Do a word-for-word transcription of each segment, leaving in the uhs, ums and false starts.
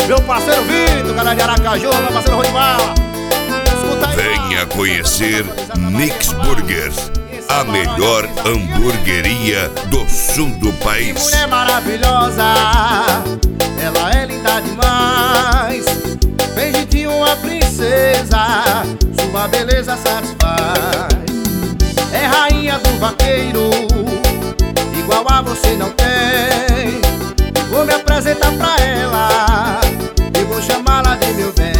Meu parceiro Vitor, galera de Aracaju, meu parceiro Rorival. Venha conhecer Nix Burgers, a melhor hamburgueria do sul do país. Que mulher maravilhosa, ela é linda demais. Tem jeitinho uma princesa, sua beleza satisfaz. É rainha do vaqueiro, igual a você não tem. Vou me apresentar pra ela e vou chamá-la de meu bem.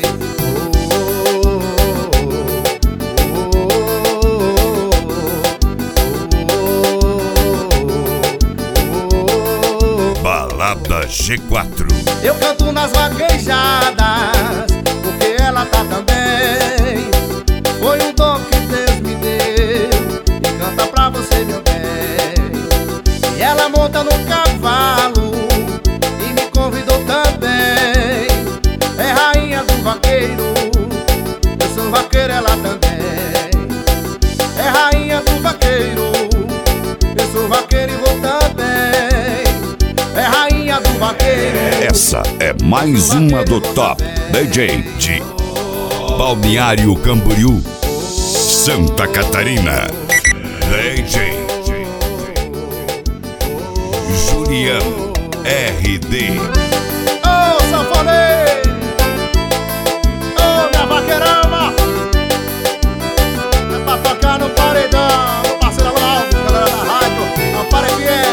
Balada G quatro. Eu canto nas vaquejadas, porque ela tá também. Foi um dom que Deus me deu, e canta pra você, meu bem. E ela monta no cavalo e me convidou também. É rainha do vaqueiro, eu sou vaqueiro, ela também. É rainha do vaqueiro, eu sou vaqueiro e vou também. É rainha do vaqueiro. Essa é mais uma do Top D J de Balneário Camboriú, Santa Catarina. D J Juliano R D. Ô, oh, sanfoneiro! Ô, oh, minha vaqueirama! É pra tocar no paredão, meu parceiro Alonso, galera da rádio, não para que é.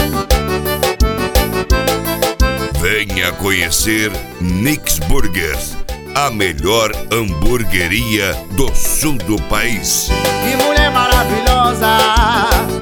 Venha conhecer Nix Burgers, a melhor hamburgueria do sul do país. Que mulher maravilhosa,